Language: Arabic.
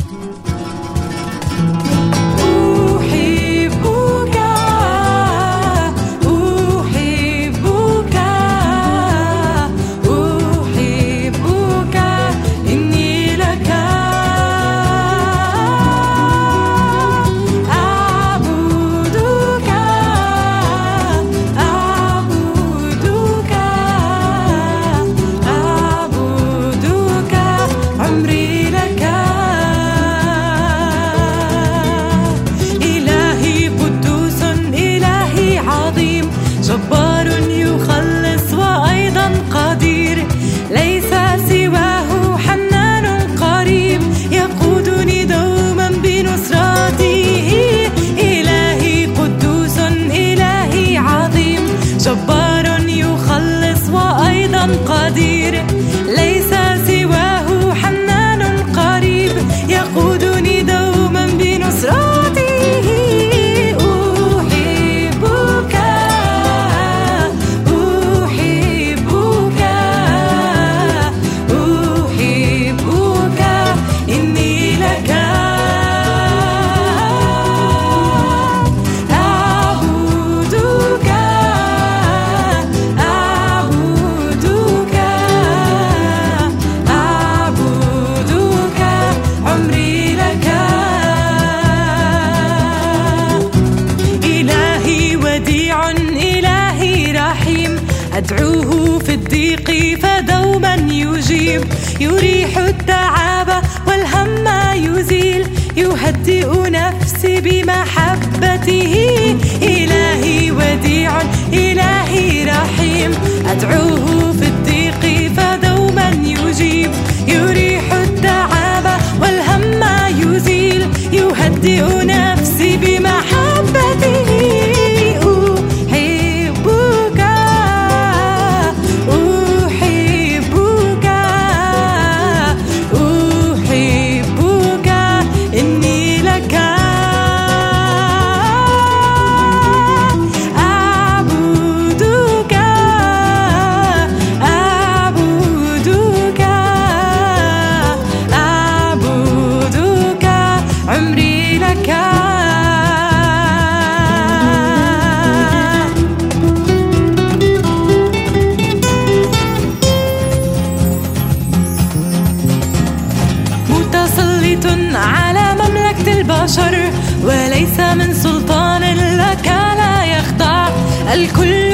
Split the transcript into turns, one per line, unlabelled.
جبار يخلص وأيضا قدير، ليس سواه حنان قريب، يقودني دوما بنصرته. إلهي قدوس إلهي عظيم، جبار يخلص وأيضا قدير، ليس سواه حنان قريب، يقودني دوما بنصرته. أدعوه في الضيق فدوما يجيب، يريح التعب والهم يزيل، يهدئ نفسي بمحبته. إلهي وديع إلهي رحيم، أدعوه في الضيق فدوما يجيب، يريح التعب والهم يزيل، يهدئ نفسي بمحبته. على مملكة البشر، وليس من سلطان لك لا يخضع، الكل